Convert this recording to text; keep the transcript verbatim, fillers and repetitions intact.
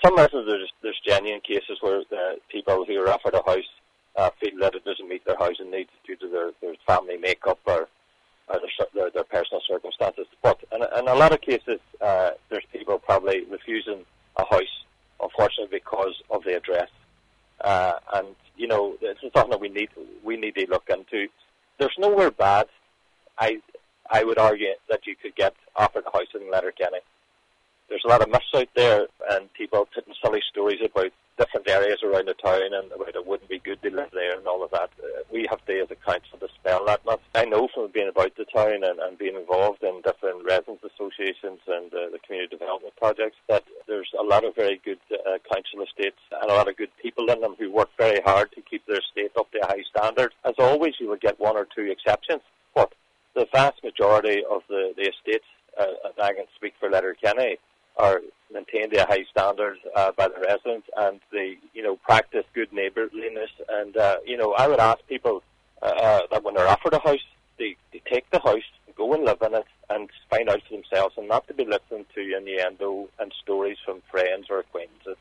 some instances there's, there's genuine cases where uh, people who are offered a house uh, feel that it doesn't meet their housing needs due to their, their family makeup or, or their, their, their personal circumstances. But in, in a lot of cases, uh, there's people probably refusing a house, unfortunately, because of the address. Uh, and, you know, it's something that we need we need to look into. There's nowhere bad, I I would argue, that you could get offered a house in Letterkenny. There's a lot of myths out there and people telling silly stories about different areas around the town and about it wouldn't be good to live there and all of that. Uh, we have to, as a council, dispel that myth. I know from being about the town and, and being involved in different residents associations and uh, the community development projects that there's a lot of very good uh, council estates and a lot of good people in them who work very hard to keep their estate up to a high standard. As always, you will get one or two exceptions, but the vast majority of the, the estates, uh, and I can speak for Letterkenny, are maintained to a high standard uh, by the residents, and they, you know, practice good neighbourliness. And uh, you know, I would ask people uh, that when they're offered a house, they, they take the house, go and live in it, and find out for themselves, and not to be listening to innuendo and stories from friends or acquaintances.